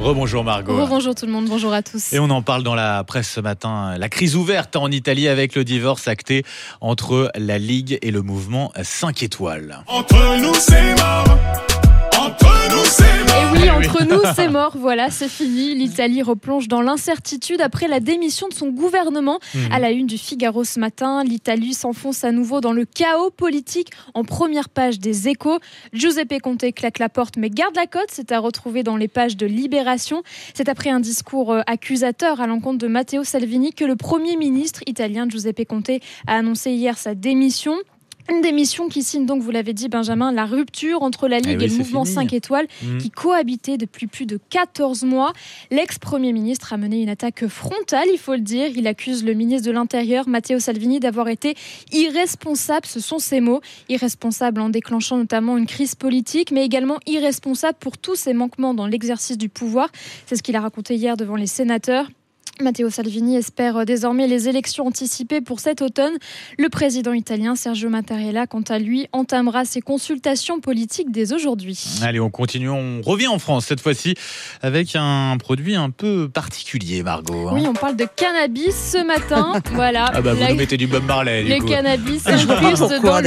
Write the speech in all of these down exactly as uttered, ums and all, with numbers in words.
Rebonjour Margot. Rebonjour tout le monde, bonjour à tous. Et on en parle dans la presse ce matin. La crise ouverte en Italie avec le divorce acté entre la Ligue et le mouvement cinq étoiles. Entre nous c'est mort. Entre nous c'est mort. Et oui, entre nous c'est mort, voilà, c'est fini. L'Italie replonge dans l'incertitude après la démission de son gouvernement. Mmh. À la une du Figaro ce matin, l'Italie s'enfonce à nouveau dans le chaos politique en première page des Échos. Giuseppe Conte claque la porte mais garde la cote, c'est à retrouver dans les pages de Libération. C'est après un discours accusateur à l'encontre de Matteo Salvini que le Premier ministre italien Giuseppe Conte a annoncé hier sa démission. Une démission qui signe donc, vous l'avez dit Benjamin, la rupture entre la Ligue eh oui, et le mouvement fini. cinq étoiles mmh. qui cohabitaient depuis plus de quatorze mois. L'ex-premier ministre a mené une attaque frontale, il faut le dire. Il accuse le ministre de l'Intérieur, Matteo Salvini, d'avoir été irresponsable, ce sont ses mots. Irresponsable en déclenchant notamment une crise politique, mais également irresponsable pour tous ses manquements dans l'exercice du pouvoir. C'est ce qu'il a raconté hier devant les sénateurs. Matteo Salvini espère désormais les élections anticipées pour cet automne. Le président italien Sergio Mattarella, quant à lui, entamera ses consultations politiques dès aujourd'hui. Allez, on continue. On revient en France cette fois-ci avec un produit un peu particulier, Margot. Hein. Oui, on parle de cannabis ce matin. Voilà. Ah bah vous la... nous mettez du Bob Marley. Les coup. cannabis s'incrustent dans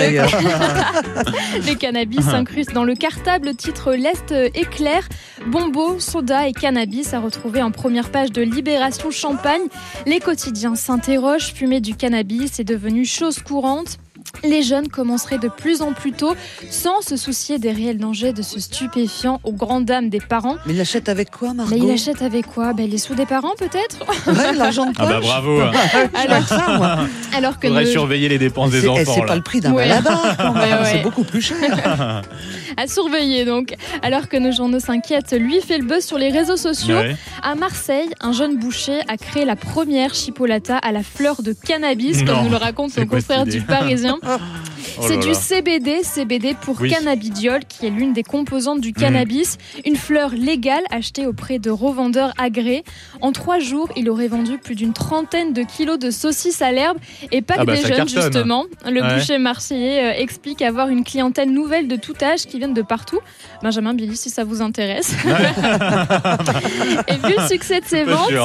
le. Les cannabis s'incrustent dans le cartable. Le titre L'Est éclair. Bombo, soda et cannabis à retrouver en première page de Libération Champagne. Les quotidiens s'interrogent. Fumer du cannabis est devenu chose courante. Les jeunes commenceraient de plus en plus tôt sans se soucier des réels dangers de ce stupéfiant aux grandes dames des parents. Mais il l'achète avec quoi, Margot ? Mais il l'achète avec quoi ? Ben, les sous des parents, peut-être ? Ouais, l'argent de poche. Ah bah bravo. alors, ça, moi. alors que faudrait ne... surveiller les dépenses des c'est, enfants. C'est là. pas le prix d'un ouais. malabar, quand même. Ouais, ouais. C'est beaucoup plus cher. À surveiller donc. Alors que nos journaux s'inquiètent, lui fait le buzz sur les réseaux sociaux. Ouais. À Marseille, un jeune boucher a créé la première chipolata à la fleur de cannabis, non. comme nous le raconte son confrère du Parisien. Oh c'est là du là. C B D, C B D pour oui. cannabidiol, qui est l'une des composantes du cannabis. Mmh. Une fleur légale achetée auprès de revendeurs agréés. En trois jours, il aurait vendu plus d'une trentaine de kilos de saucisses à l'herbe. Et pas que ah bah, des jeunes, cartonne. justement. Le ouais. boucher marseillais euh, explique avoir une clientèle nouvelle de tout âge qui viennent de partout. Benjamin, Billy, si ça vous intéresse. Ouais. Et vu le succès de ses ventes,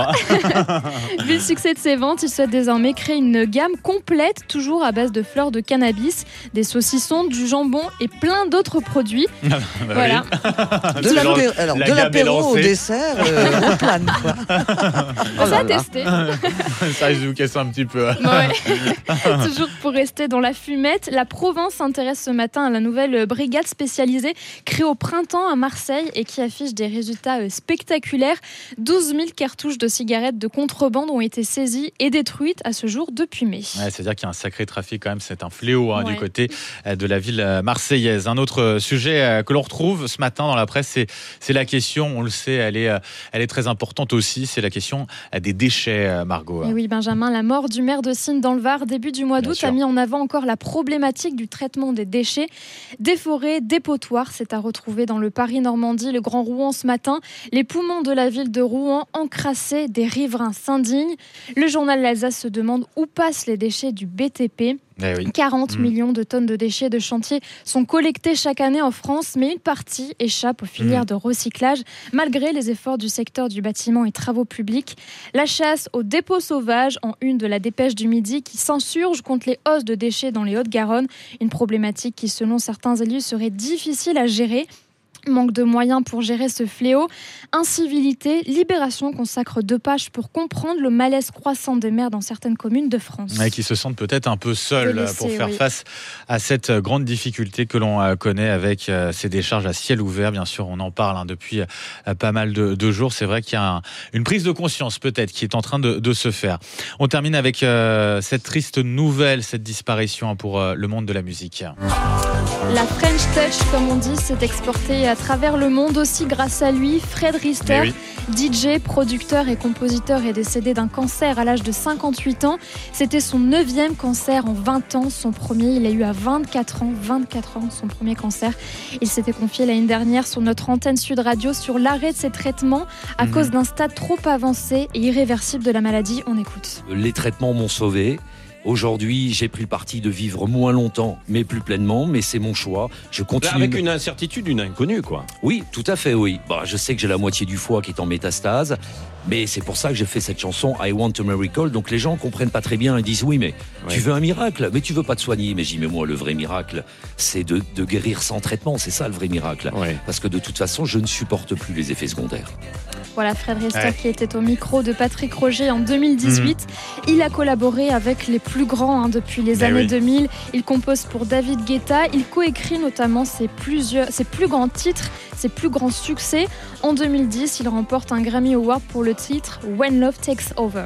vu le succès de ses ventes, il souhaite désormais créer une gamme complète, toujours à base de fleurs de cannabis, des saucissons, du jambon et plein d'autres produits. bah voilà. Oui. De, l'apéro, alors, de l'apéro au dessert, euh, on plane, quoi. Oh ça a testé. Ça risque de vous casser un petit peu. Ouais. Toujours pour rester dans la fumette, la Provence s'intéresse ce matin à la nouvelle brigade spécialisée créée au printemps à Marseille et qui affiche des résultats spectaculaires. douze mille cartouches de cigarettes de contrebande ont été saisies et détruites à ce jour depuis mai. Ouais, c'est-à-dire qu'il y a un sacré trafic quand même, c'est un fléau hein, ouais. du côté de la ville marseillaise. Un autre sujet que l'on retrouve ce matin dans la presse, c'est, c'est la question, on le sait, elle est, elle est très importante aussi, c'est la question des déchets, Margot. Et oui, Benjamin, la mort du maire de Signes dans le Var, début du mois d'août, a mis en avant encore la problématique du traitement des déchets. Des forêts, des potoirs, c'est à retrouver dans le Paris-Normandie, le Grand Rouen ce matin. Les poumons de la ville de Rouen encrassés, des riverains s'indignent. Le journal L'Alsace se demande où passent les déchets du B T P. Eh oui. quarante mmh. millions de tonnes de déchets de chantier sont collectés chaque année en France, mais une partie échappe aux filières mmh. de recyclage, malgré les efforts du secteur du bâtiment et travaux publics. La chasse aux dépôts sauvages, en une de la Dépêche du Midi, qui s'insurge contre les hausses de déchets dans les Hautes-Garonne. Une problématique qui, selon certains élus, serait difficile à gérer. Manque de moyens pour gérer ce fléau. Incivilité, Libération consacre deux pages pour comprendre le malaise croissant des maires dans certaines communes de France. Ouais, qui se sentent peut-être un peu seuls laisser, pour faire oui. face à cette grande difficulté que l'on connaît avec ces décharges à ciel ouvert. Bien sûr, on en parle hein, depuis pas mal de, de jours. C'est vrai qu'il y a un, une prise de conscience peut-être qui est en train de, de se faire. On termine avec euh, cette triste nouvelle, cette disparition pour euh, le monde de la musique. La French Touch, comme on dit, s'est exportée à travers le monde aussi grâce à lui. Fred Rister, oui. D J, producteur et compositeur, est décédé d'un cancer à l'âge de cinquante-huit ans. C'était son neuvième cancer en vingt ans. Son premier, il a eu à vingt-quatre ans. vingt-quatre ans, son premier cancer. Il s'était confié l'année dernière sur notre antenne Sud Radio sur l'arrêt de ses traitements à mmh. cause d'un stade trop avancé et irréversible de la maladie. On écoute. Les traitements m'ont sauvé. Aujourd'hui, j'ai pris le parti de vivre moins longtemps, mais plus pleinement, mais c'est mon choix. Je continue. Avec une incertitude, une inconnue, quoi. Oui, tout à fait, oui. Bah, je sais que j'ai la moitié du foie qui est en métastase, mais c'est pour ça que j'ai fait cette chanson I Want a Miracle. Donc les gens comprennent pas très bien, ils disent oui, mais ouais. tu veux un miracle, mais tu veux pas te soigner. Mais j'y mais moi, le vrai miracle, c'est de, de guérir sans traitement. C'est ça le vrai miracle. Ouais. Parce que de toute façon, je ne supporte plus les effets secondaires. Voilà Fred Rister ouais. qui était au micro de Patrick Roger en deux mille dix-huit. Mmh. Il a collaboré avec les plus grands hein, depuis les Mais années oui. deux mille. Il compose pour David Guetta. Il coécrit notamment ses, plusieurs, ses plus grands titres, ses plus grands succès. En deux mille dix, il remporte un Grammy Award pour le titre When Love Takes Over.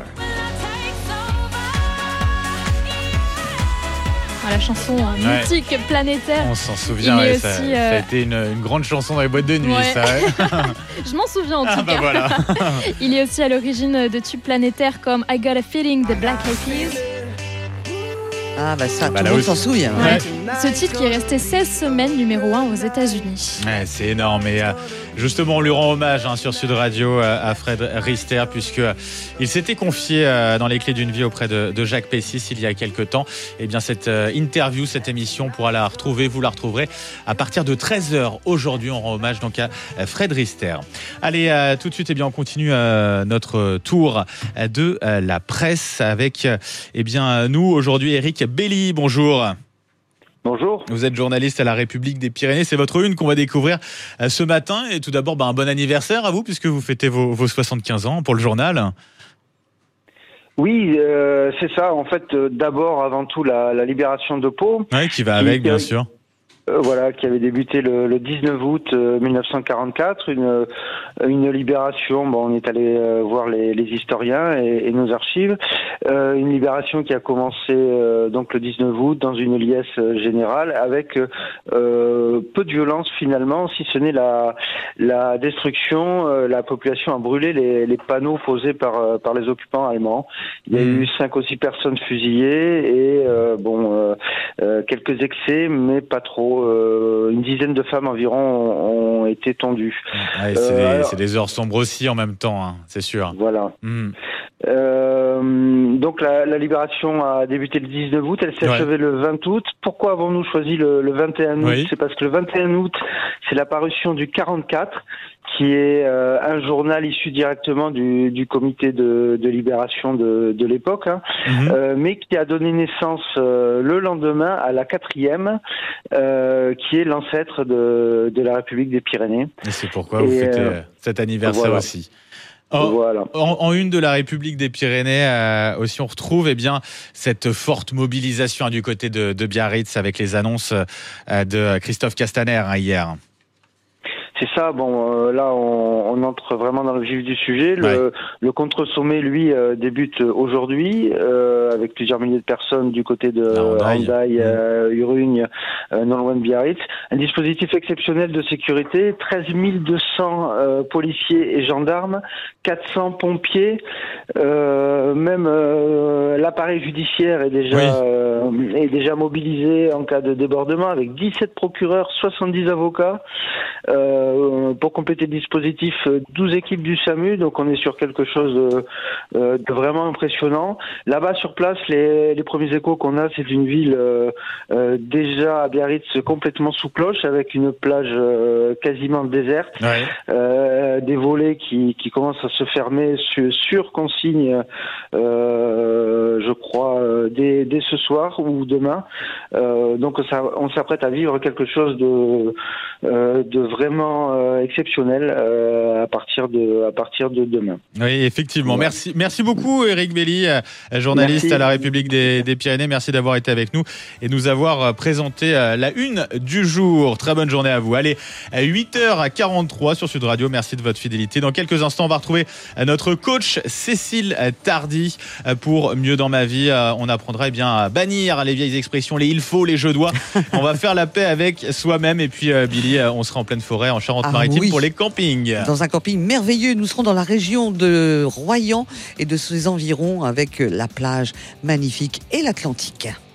La chanson ouais. mythique, planétaire. On s'en souvient, ouais, aussi, ça, euh... ça a été une, une grande chanson dans les boîtes de nuit, ouais. ça. Ouais. Je m'en souviens en tout ah, cas. Bah voilà. Il est aussi à l'origine de tubes planétaires comme I Got a Feeling de Black Eyed Peas. Ah bah ça, bah tout le monde s'en souvient. Ouais. Ouais. Ce titre qui est resté seize semaines numéro un aux États-Unis. Ouais, c'est énorme. Et euh, justement, on lui rend hommage hein, sur Sud Radio euh, à Fred Rister, puisque euh, il s'était confié euh, dans les clés d'une vie auprès de, de Jacques Pessis il y a quelques temps. Et bien cette euh, interview, cette émission, on pourra la retrouver, vous la retrouverez à partir de treize heures aujourd'hui. On rend hommage donc à euh, Fred Rister. Allez, euh, tout de suite, eh bien on continue euh, notre tour de euh, la presse avec euh, eh bien nous aujourd'hui Eric Belli, bonjour. Bonjour. Vous êtes journaliste à la République des Pyrénées. C'est votre une qu'on va découvrir ce matin. Et tout d'abord, bah, un bon anniversaire à vous, puisque vous fêtez vos, vos soixante-quinze ans pour le journal. Oui, euh, c'est ça. En fait, euh, d'abord, avant tout, la, la libération de Pau. Oui, qui va avec, qui, bien sûr. Euh, voilà, qui avait débuté le, le dix-neuf août euh, mille neuf cent quarante-quatre, une une libération. Bon, on est allé euh, voir les, les historiens et, et nos archives. Euh, une libération qui a commencé euh, donc le dix-neuf août dans une liesse générale avec euh, peu de violence finalement, si ce n'est la la destruction. Euh, la population a brûlé les, les panneaux posés par par les occupants allemands. Il y a mmh. eu cinq ou six personnes fusillées et euh, bon euh, euh, quelques excès, mais pas trop. Euh, une dizaine de femmes environ ont, ont été tondues. Ouais, c'est, euh, des, alors, c'est des heures sombres aussi en même temps, hein, c'est sûr. Voilà. Mmh. Euh, donc la, la libération a débuté le dix-neuf août, elle s'est ouais. achevée le vingt août. Pourquoi avons-nous choisi le, le vingt et un août? Oui. C'est parce que le vingt et un août, c'est la parution du quarante-quatre, qui est euh, un journal issu directement du, du comité de, de libération de, de l'époque, hein, mmh. euh, mais qui a donné naissance euh, le lendemain à la quatrième, euh, qui est l'ancêtre de, de la République des Pyrénées. Et c'est pourquoi et vous fêtez euh, cet anniversaire voilà. aussi. En, voilà. en, en une de la République des Pyrénées euh, aussi, on retrouve eh bien cette forte mobilisation hein, du côté de, de Biarritz avec les annonces euh, de Christophe Castaner hein, hier. C'est ça, bon, euh, là on, on entre vraiment dans le vif du sujet. Le, ouais. le contre-sommet, lui, euh, débute aujourd'hui euh, avec plusieurs milliers de personnes du côté de Hendaye, euh, Urugne, euh, non loin de Biarritz. Un dispositif exceptionnel de sécurité, treize mille deux cents euh, policiers et gendarmes, quatre cents pompiers, euh, même euh, l'appareil judiciaire est déjà, oui. euh, est déjà mobilisé en cas de débordement avec dix-sept procureurs, soixante-dix avocats. Euh, pour compléter le dispositif, douze équipes du SAMU, donc on est sur quelque chose de, de vraiment impressionnant. Là-bas sur place, les, les premiers échos qu'on a, c'est une ville euh, euh, déjà à Biarritz complètement sous cloche, avec une plage euh, quasiment déserte, ouais. euh, des volets qui, qui commencent à se fermer sur, sur consigne, euh, je crois, dès, dès ce soir ou demain. Euh, donc ça, on s'apprête à vivre quelque chose de, euh, de vraiment Euh, exceptionnel euh, à partir de à partir de demain. Oui, effectivement. Voilà. Merci merci beaucoup Eric Belli, journaliste merci. à la République des, des Pyrénées. Merci d'avoir été avec nous et nous avoir présenté la une du jour. Très bonne journée à vous. Allez, à huit heures quarante-trois sur Sud Radio. Merci de votre fidélité. Dans quelques instants, on va retrouver notre coach Cécile Tardy pour Mieux dans ma vie. On apprendra eh bien à bannir les vieilles expressions, les il faut, les je dois. On va faire la paix avec soi-même et puis Billy, on sera en pleine forêt en Charente-Maritime ah oui. pour les campings. Dans un camping merveilleux, nous serons dans la région de Royan et de ses environs avec la plage magnifique et l'Atlantique.